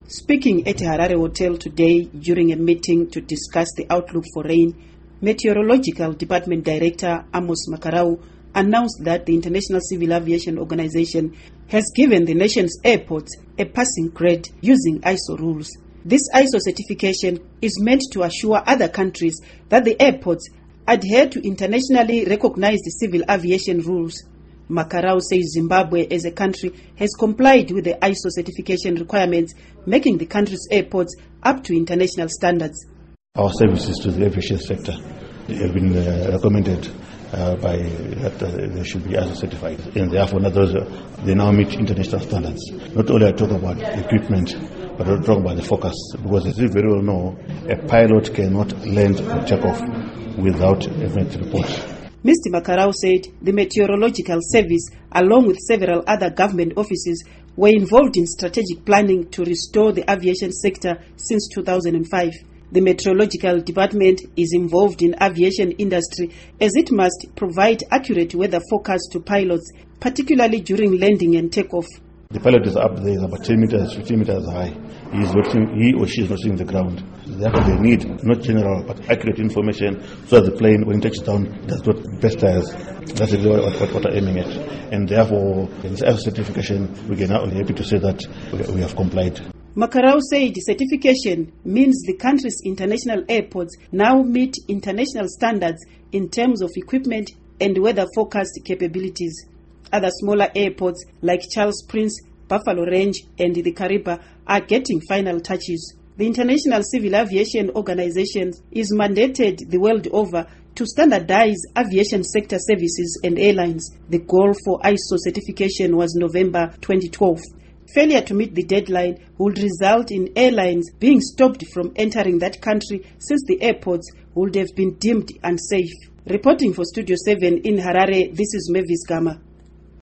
Speaking at a Harare hotel today during a meeting to discuss the outlook for rain, Meteorological Department Director Amos Makarau announced that the International Civil Aviation Organization has given the nation's airports a passing grade using ISO rules. This ISO certification is meant to assure other countries that the airports adhere to internationally recognized civil aviation rules. Makarau says Zimbabwe as a country has complied with the ISO certification requirements, making the country's airports up to international standards. Our services to the aviation sector have been recommended by that they should be ISO certified, and therefore they now meet international standards. Not only I talk about equipment, but I talk about the focus, because as you very well know, a pilot cannot land or take off without a met report. Mr. Makarau said the Meteorological Service, along with several other government offices, were involved in strategic planning to restore the aviation sector since 2005. The Meteorological Department is involved in aviation industry as it must provide accurate weather forecasts to pilots, particularly during landing and takeoff. The pilot is up there, about 10 meters, 15 meters high. He or she is not seeing the ground. Therefore, they need not general but accurate information so that the plane, when it touches down, does not burst tires. That's exactly what we're aiming at. And therefore, in this ISO certification, we can now only happy to say that we have complied. Makarau said certification means the country's international airports now meet international standards in terms of equipment and weather forecast capabilities. Other smaller airports like Charles Prince, Buffalo Range and the Kariba are getting final touches. The International Civil Aviation Organization is mandated the world over to standardize aviation sector services and airlines. The goal for ISO certification was November 2012. Failure to meet the deadline would result in airlines being stopped from entering that country, since the airports would have been deemed unsafe. Reporting for Studio 7 in Harare, this is Mavis Gama.